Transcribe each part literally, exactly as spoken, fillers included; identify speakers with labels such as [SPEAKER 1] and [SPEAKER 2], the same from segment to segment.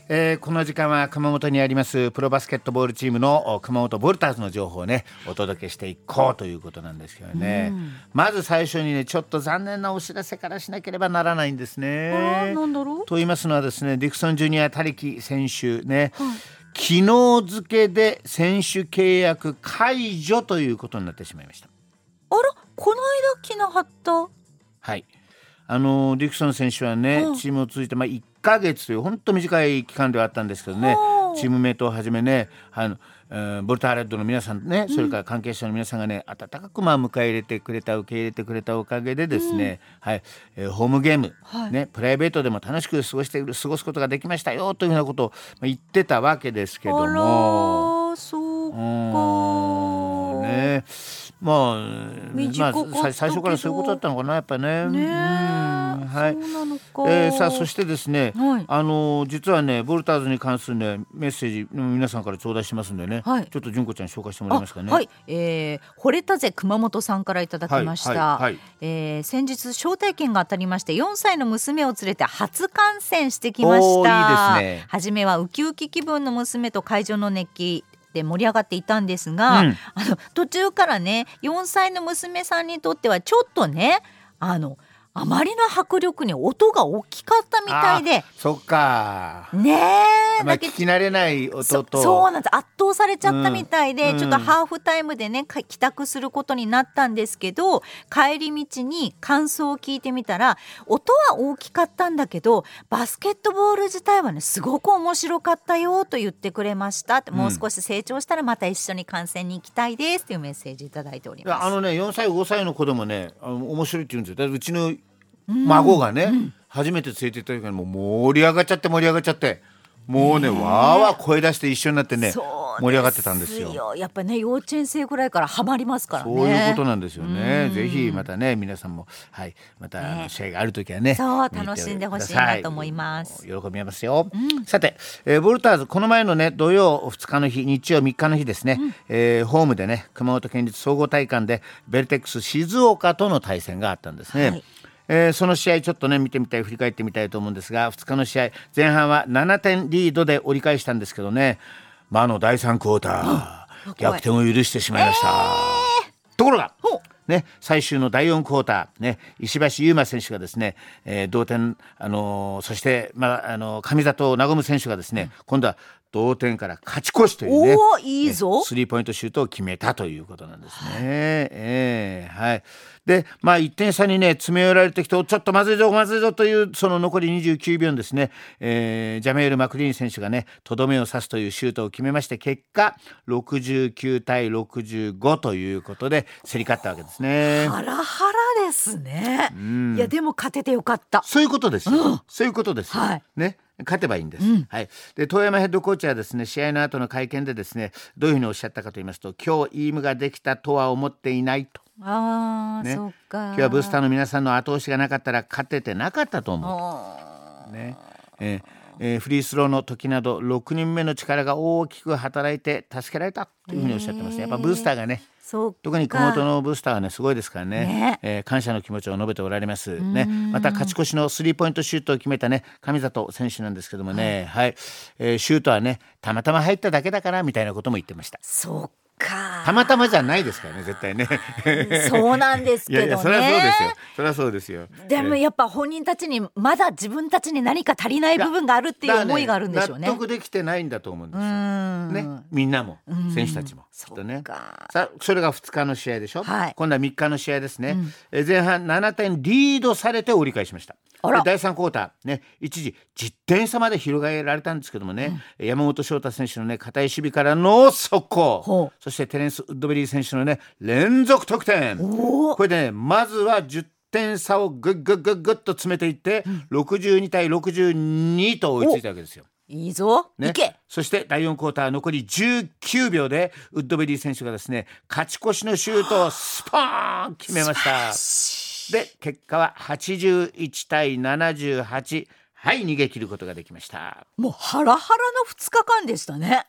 [SPEAKER 1] えー、この時間は熊本にありますプロバスケットボールチームの熊本ボルターズの情報をねお届けしていこうということなんですけどね、まず最初にねちょっと残念なお知らせからしなければならないんですね。
[SPEAKER 2] あ、なんだろう
[SPEAKER 1] と言いますのはですね、ディクソンジュニア他力選手ね、
[SPEAKER 2] はい、
[SPEAKER 1] 昨日付で選手契約解除ということになってしまいました。
[SPEAKER 2] あら、この間来なかった。
[SPEAKER 1] はい、あのディクソン選手はね、
[SPEAKER 2] うん、
[SPEAKER 1] チームを通じて、まあ、いっかげつという本当短い期間ではあったんですけどね、チームメイトをはじめね、あの、えー、ボルターレッドの皆さんね、それから関係者の皆さんがね、温かくまあ迎え入れてくれた受け入れてくれたおかげでですね、うん、はい、えー、ホームゲーム、はいね、プライベートでも楽しく過ごして過ごすことができましたよというようなことを言ってたわけですけども、
[SPEAKER 2] あら、そうか、
[SPEAKER 1] うーんね、まあ、まあ、最初からそういうことだったのかな、やっぱりね。
[SPEAKER 2] ねえ、
[SPEAKER 1] うん、はい、
[SPEAKER 2] そうなのか。
[SPEAKER 1] えー、さあそしてですね、
[SPEAKER 2] はい、
[SPEAKER 1] あの実はねボルターズに関する、ね、メッセージ皆さんから頂戴しますんでね、はい、ちょっと純子ちゃん紹介してもらえますかね。
[SPEAKER 2] はい、えー、惚れたぜ熊本さんからいただきました、はいはいはい、えー、先日招待券が当たりましてよんさいの娘を連れて初観戦してきました。
[SPEAKER 1] いいですね。
[SPEAKER 2] 初めはウキウキ気分の娘と会場の熱気で盛り上がっていたんですが、うん、あの途中からねよんさいの娘さんにとってはちょっとねあのあまりの迫力に音が大きかったみたいで、
[SPEAKER 1] そっか
[SPEAKER 2] ねえ、
[SPEAKER 1] まあ、聞き慣れない音と
[SPEAKER 2] そ, そうなんです、圧倒されちゃったみたいで、うん、ちょっとハーフタイムでね帰宅することになったんですけど、帰り道に感想を聞いてみたら音は大きかったんだけどバスケットボール自体はねすごく面白かったよと言ってくれました。もう少し成長したらまた一緒に観戦に行きたいですというメッセージいただいております。
[SPEAKER 1] あのねよんさいごさいの子でもねあの面白いって言うんですよ。だからうちの孫がね、うん、初めて連れて行った時にもう盛り上がっちゃって盛り上がっちゃってもうね、わーわー声出して一緒になってね盛り上がってたんですよ。
[SPEAKER 2] やっぱね幼稚園生ぐらいからハマりますからね。
[SPEAKER 1] そういうことなんですよね。ぜひまたね皆さんも、はい、また、ね、試合がある時はね
[SPEAKER 2] そう楽しんでほしいなと思います。
[SPEAKER 1] 喜びますよ、うん、さて、えー、ボルターズこの前のね土曜ふつかの日日曜みっかの日ですね、うん、えー、ホームでね熊本県立総合体育館でベルテックス静岡との対戦があったんですね。はい、えー、その試合ちょっとね見てみたい振り返ってみたいと思うんですが、ふつかの試合前半はななてんリードで折り返したんですけどね、まあ、あのだいさんクォーター、うん、逆転を許してしまいました。えー、ところがね、最終のだいよんクォーター、ね、石橋優真選手がですね、えー、同点、あのー、そして、まあ、あのー、上里和選手がですね、うん、今度は同点から勝ち越しというね、
[SPEAKER 2] おー、いいぞ、
[SPEAKER 1] スリーポイントシュートを決めたということなんですね。えーはい、で、まあ、いってん差にね詰め寄られてきてちょっとまずいぞまずいぞというその残りにじゅうきゅうびょうにですね、えー、ジャメール・マクリーン選手がねとどめを刺すというシュートを決めまして、結果ろくじゅうきゅうたいろくじゅうごということで競り勝ったわけですね。
[SPEAKER 2] ハラハラですね、うん、いやでも勝ててよかった。
[SPEAKER 1] そういうことですよ、うん、そういうことですよ、
[SPEAKER 2] はい、
[SPEAKER 1] ね、勝てばいいんです、うん、はい、で遠山ヘッドコーチはですね試合の後の会見でですねどういうふうにおっしゃったかと言いますと、今日イームができたとは思っていないと。
[SPEAKER 2] あ、ね、そうか、
[SPEAKER 1] 今日はブースターの皆さんの後押しがなかったら勝ててなかったと思う、ねえーえー、フリースローの時などろくにんめの力が大きく働いて助けられたというふうにおっしゃってますね。やっぱブースターがね、特に熊本のブースターはねすごいですからね、ね、えー、感謝の気持ちを述べておられます、ね、また勝ち越しのスリーポイントシュートを決めたね上里選手なんですけどもね、はいはい、えー、シュートはねたまたま入っただけだからみたいなことも言ってました。
[SPEAKER 2] そうか、
[SPEAKER 1] たまたまじゃないですからね絶対ね
[SPEAKER 2] そうなんですけどね。いやいや、
[SPEAKER 1] それはそうですよ、それはそうですよ。
[SPEAKER 2] でもやっぱ本人たちにまだ自分たちに何か足りない部分があるっていう思いがあるんでしょうね。
[SPEAKER 1] 納得できてないんだと思うんですよ、ね、みんなも選手たちもきっとね。さあそれがふつかの試合でしょ、はい、今度はみっかの試合ですね、うん、え前半ななてんリードされて折り返しました。だいさんクォーター、ね、一時じゅってん差まで広げられたんですけどもね、うん、山本翔太選手のね堅い守備からの速攻、そしてテレンス・ウッドベリー選手のね連続得点、これでねまずはじゅってん差をぐっぐっぐっぐっと詰めていって、うん、ろくじゅうにたいろくじゅうにと追いついたわけですよ。
[SPEAKER 2] いいぞ、ね、いけ。そ
[SPEAKER 1] してだいよんクォーター残りじゅうきゅうびょうでウッドベリー選手がですね勝ち越しのシュートをスポーン決めました。で結果ははちじゅういちたいななじゅうはち、はい、逃げ切ることができました。
[SPEAKER 2] もうハラハラのふつかかんでしたね。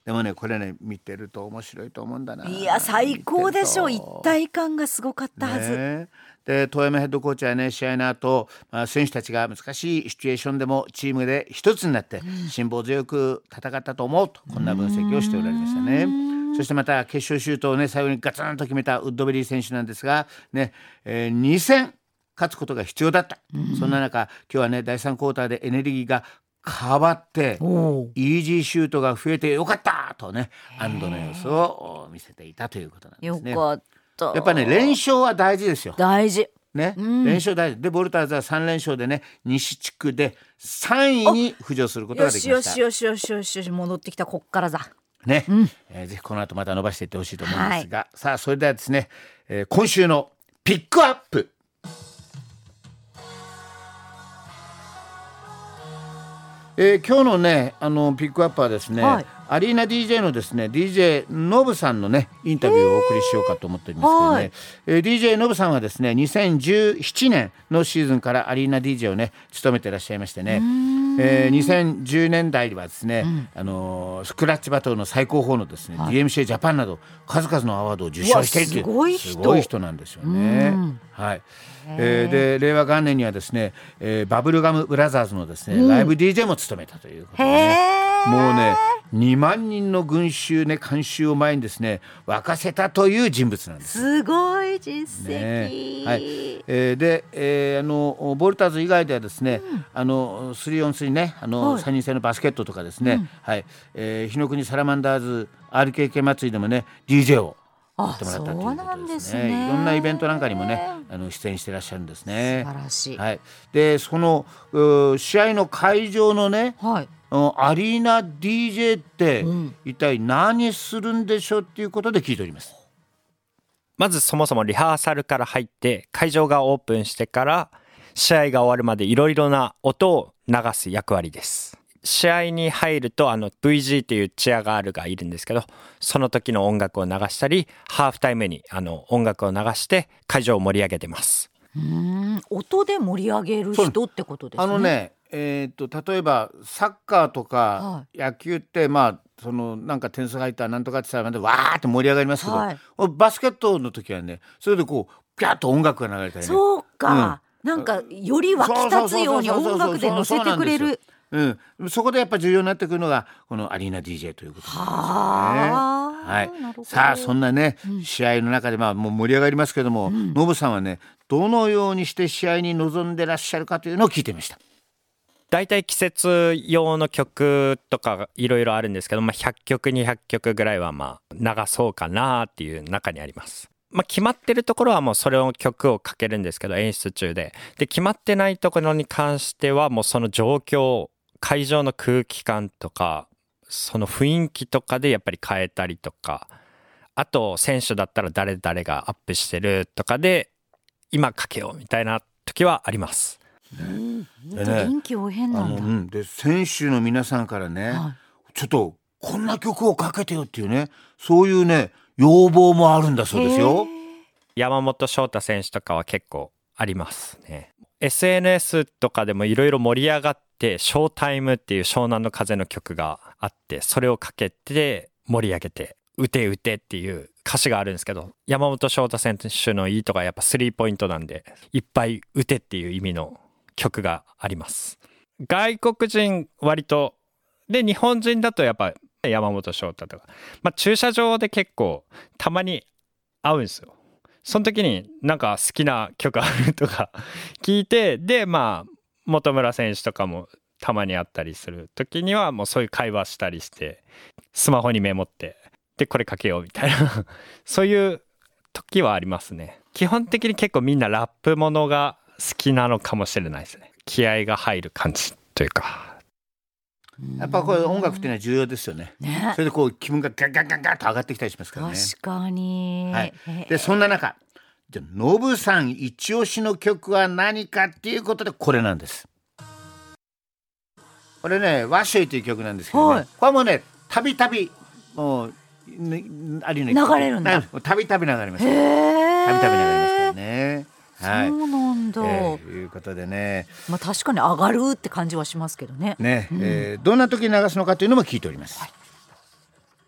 [SPEAKER 1] でもねこれね見てると面白いと思うんだな。
[SPEAKER 2] いや最高でしょう。一体感がすごかったはず、
[SPEAKER 1] ね、で遠山ヘッドコーチはね試合の後、まあ、選手たちが難しいシチュエーションでもチームで一つになって辛抱強く戦ったと思うと、こんな分析をしておられましたね。そしてまた決勝シュートをね最後にガツンと決めたウッドベリー選手なんですがね、えー、に戦勝つことが必要だった、そんな中今日はねだいさんクォーターでエネルギーが変わってイージーシュートが増えてよかったとね安堵の様子を見せていたということなんですね。
[SPEAKER 2] よかった。
[SPEAKER 1] やっぱね連勝は大事ですよ。
[SPEAKER 2] 大事
[SPEAKER 1] ね、
[SPEAKER 2] うん、
[SPEAKER 1] 連勝大事でボルターズはさん連勝でね西地区でさんいに浮上することができました。
[SPEAKER 2] よしよしよしよしよし戻ってきたこっからだ
[SPEAKER 1] ね、
[SPEAKER 2] うん、
[SPEAKER 1] えー、ぜひこの後また伸ばしていってほしいと思うんですが、はい、さあそれではですね、えー、今週のピックアップ、えー、今日のねあのピックアップはですね、はい、アリーナ ディージェー のですね ディージェー ノブさんのねインタビューをお送りしようかと思っておりますけどね、はいえー、ディージェー ノブさんはですねにせんじゅうななねんのシーズンからアリーナ ディージェー をね務めていらっしゃいましてね、えー、にせんじゅうねんだいはですね、うんあのー、スクラッチバトルの最高峰のですね、はい、ディーエムシーエー ジャパンなど数々のアワードを受賞しているという
[SPEAKER 2] すごい人、
[SPEAKER 1] すごい人なんですよね。はいえー、で令和元年にはですね、えー、バブルガムブラザーズのですね、うん、ライブ ディージェー も務めたということでね、もうねにまんにんの群衆ね観衆を前にですね沸かせたという人物なんです。
[SPEAKER 2] すごい実績、
[SPEAKER 1] ねはいえー、で、えー、あのボルターズ以外ではですね、うん、あの スリーオンスリー ねあの、はい、さんにん制のバスケットとかですね、うんはいえー、日の国サラマンダーズ アールケーケー 祭りでもね ディージェー をやってもらったということですね。いろんなイベントなんかにもねあの出演していらっしゃるんですね。
[SPEAKER 2] 素晴らしい、
[SPEAKER 1] はい、でその試合の会場のね、はいアリーナ ディージェー って一体何するんでしょうっていうことで聞いております。
[SPEAKER 3] まずそもそもリハーサルから入って会場がオープンしてから試合が終わるまでいろいろな音を流す役割です。試合に入るとあの ブイジー っていうチアガールがいるんですけど、その時の音楽を流したりハーフタイムにあの音楽を流して会場を盛り上げてます。
[SPEAKER 2] うーん音で盛り上げる人ってことですね。
[SPEAKER 1] あのねえー、と例えばサッカーとか野球って、はい、まあそのなんか点数入ったらなんとかって言ったらわーって盛り上がりますけど、はい、バスケットの時はねそれでこうピャッと音楽が流れたりね。
[SPEAKER 2] そうか、うん、なんかより湧き立つように音楽で乗せてくれる。
[SPEAKER 1] うん、そこでやっぱ重要になってくるのがこのアリーナ ディージェー ということなんですよね。はい、さあそんなね、うん、試合の中でまあもう盛り上がりますけども、うん、ノブさんはねどのようにして試合に臨んでらっしゃるかというのを聞いてみました。
[SPEAKER 3] だいたい季節用の曲とかいろいろあるんですけど、まあ、ひゃっきょくにひゃっきょくぐらいはまあ流そうかなっていう中にあります。まあ、決まってるところはもうそれを曲をかけるんですけど演出中でで決まってないところに関してはもうその状況会場の空気感とかその雰囲気とかでやっぱり変えたりとか、あと選手だったら誰々がアップしてるとかで今かけようみたいな時はあります。
[SPEAKER 2] うん、でね、臨機応変なんだ。
[SPEAKER 1] あの、うん、で選手の皆さんからね、はい、ちょっとこんな曲をかけてよっていうねそういうね要望もあるんだそうですよ。
[SPEAKER 3] 山本翔太選手とかは結構ありますね。 エスエヌエス とかでもいろいろ盛り上がってショータイムっていう湘南の風の曲があってそれをかけて盛り上げて打て打てっていう歌詞があるんですけど、山本翔太選手のいいとかやっぱスリーポイントなんでいっぱい打てっていう意味の曲があります。外国人割とで日本人だとやっぱ山本翔太とか、まあ、駐車場で結構たまに会うんですよ。その時になんか好きな曲あるとか聞いてでまあ本村選手とかもたまに会ったりする時にはもうそういう会話したりしてスマホにメモってでこれかけようみたいなそういう時はありますね。基本的に結構みんなラップものが好きなのかもしれないですね。気合が入る感じというか
[SPEAKER 1] やっぱこれ音楽っていうのは重要ですよ ね, ねそれでこう気分がガンガンガンガンと上がってきたりしますからね。
[SPEAKER 2] 確かに、
[SPEAKER 1] はい、でそんな中じゃあノブさん一押しの曲は何かっていうことでこれなんです。これねワッショイという曲なんですけどね、はい、これもねたびたびもうありの
[SPEAKER 2] 流れるんだ。
[SPEAKER 1] たびたび流れますたびたび流れますからね。
[SPEAKER 2] はい、そうなんだ、
[SPEAKER 1] えー、ということでね、
[SPEAKER 2] まあ、確かに上がるって感じはしますけどね。
[SPEAKER 1] ね、うんえー、どんな時に流すのかというのも聞いております。はい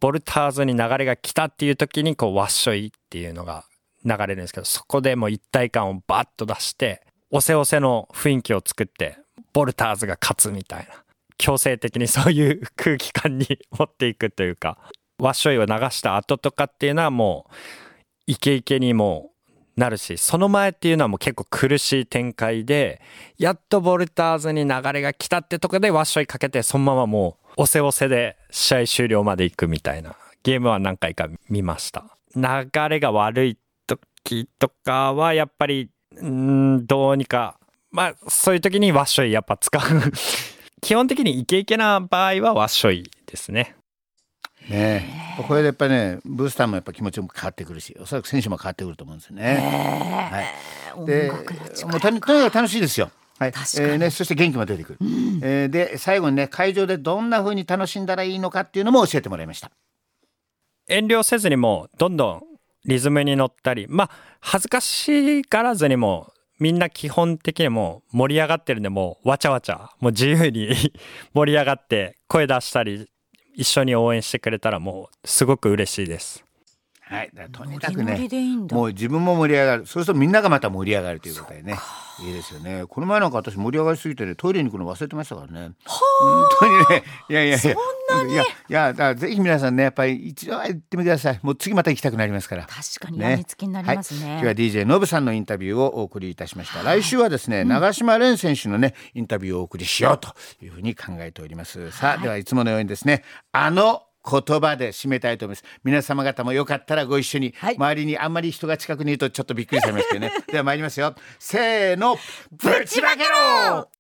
[SPEAKER 3] ボルターズに流れが来たっていう時にこうワッショイっていうのが流れるんですけど、そこでもう一体感をバッと出して押せ押せの雰囲気を作ってボルターズが勝つみたいな、強制的にそういう空気感に持っていくというか、ワッショイを流した後とかっていうのはもうイケイケにもなるし、その前っていうのはもう結構苦しい展開で、やっとボルターズに流れが来たってとこでワッショイかけてそのままもう押せ押せで試合終了まで行くみたいなゲームは何回か見ました。流れが悪い時とかはやっぱりうーんどうにか、まあそういう時にワッショイやっぱ使う基本的にイケイケな場合はワッショイですね。
[SPEAKER 1] ねえ、これでやっぱりねブースターもやっぱ気持ちも変わってくるし、おそらく選手も変わってくると思うんですよね。はい、でもうとにかく楽しいですよ。はい、えーね、そして元気も出てくる、うん、えー、で最後にね会場でどんな風に楽しんだらいいのかっていうのも教えてもらいました。
[SPEAKER 3] 遠慮せずにもうどんどんリズムに乗ったり、まあ恥ずかしがらずにもみんな基本的にもう盛り上がってるんで、もうわちゃわちゃもう自由に盛り上がって声出したり一緒に応援してくれたらもうすごく嬉しいです。
[SPEAKER 1] はい、だからとにかくね
[SPEAKER 2] ノリノリでいいんだ。
[SPEAKER 1] もう自分も盛り上がる、そうするとみんながまた盛り上がるということでね、いいですよね。この前なんか私盛り上がりすぎてねトイレに行くの忘れてましたからね。本当にね、いやいやいや、そん
[SPEAKER 2] なに、
[SPEAKER 1] いやいや、だからぜひ皆さんねやっぱり一度は行ってみてください。もう次また行きたくなりますから。
[SPEAKER 2] 確かにやみつきになりますね。
[SPEAKER 1] はい、今日は ディージェー ノブさんのインタビューをお送りいたしました。来週はですね、うん、長島蓮選手のねインタビューをお送りしようというふうに考えております。さあ、はい、ではいつものようにですね、あの言葉で締めたいと思います。皆様方もよかったらご一緒に、はい、周りにあんまり人が近くにいるとちょっとびっくりされますけどねでは参りますよ。せーの、ぶちまけろ。